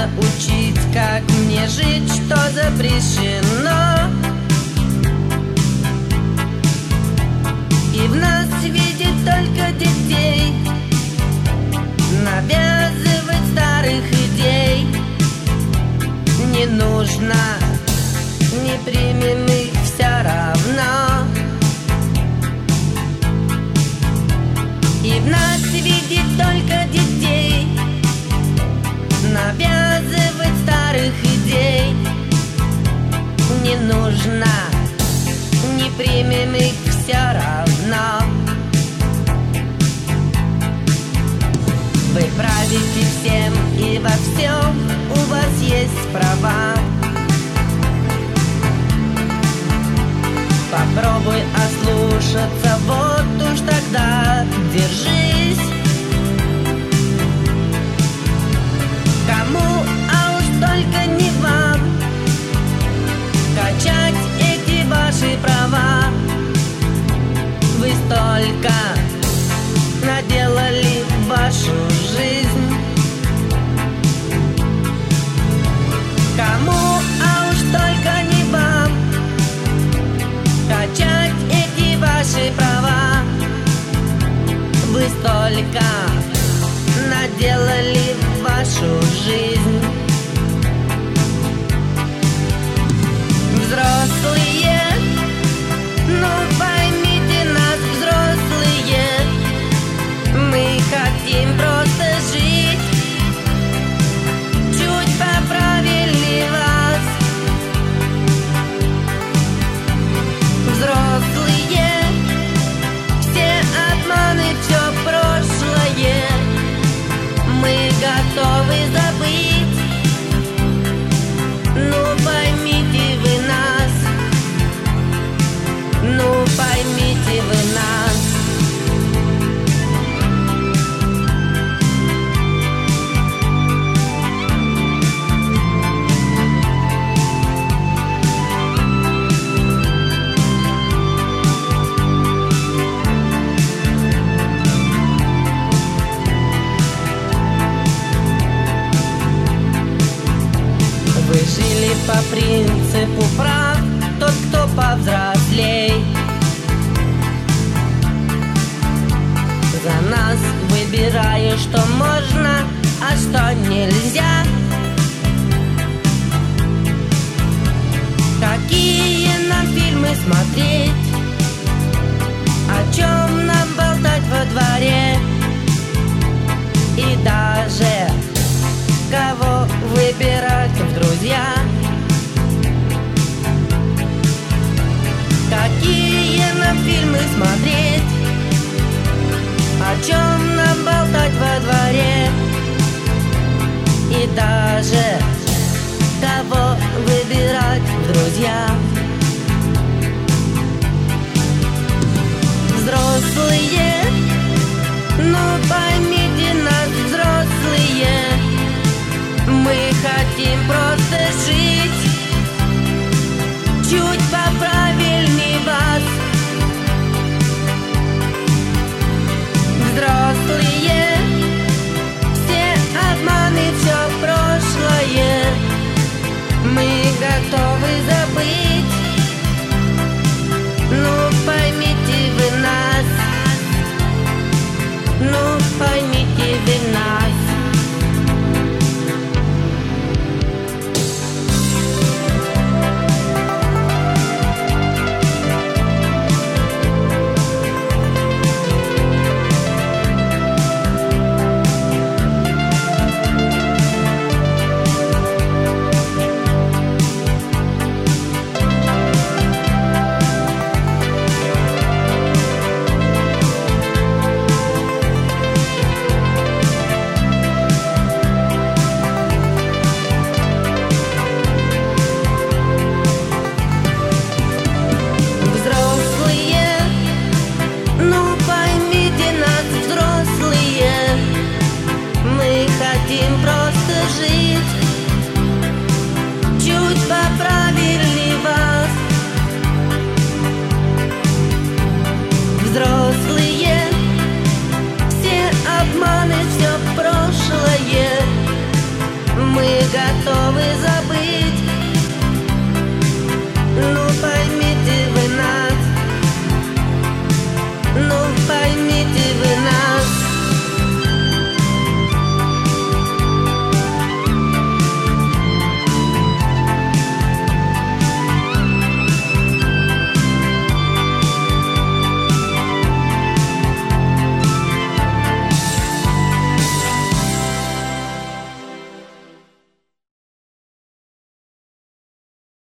научить, как мне жить, что запрещено. И в нас видит только детей, навязывать старых идей не нужно, не примем их все равно. И в нас видит только детей, навязывать старых идей не нужно, не примем их все равно. Вы правите всем и во всем, у вас есть права. Попробуй ослушаться, вот уж тогда держись. Кому, а уж только не вам, качать эти ваши права. Вы столько наделали в вашу жизнь. Кому, а уж только не вам, качать эти ваши права. Вы столько наделали в вашу жизнь. Взрослые, ну поймите нас, взрослые, мы хотим просто жить, чуть поправили вас. Взрослые, все обманы, все прошлое мы готовы забыть. Ну поймите вы нас, ну поймите вы нас. Вы жили по принципу прав, тот, кто повзрослей. За нас выбираю, что можно, а что нельзя. Какие нам фильмы смотреть, о чем нам болтать во дворе. И даже кого выбирать в друзья. Какие нам фильмы смотреть, о чем нам болтать во дворе. И даже кого выбирать в друзья. Взрослые, ну поймите нас, взрослые, мы хотим просто жить, чуть поправильней вас. Взрослые, все обманы, все прошлое мы готовы забыть. Ну поймите вы нас, ну поймите вы нас. Хотим просто жить.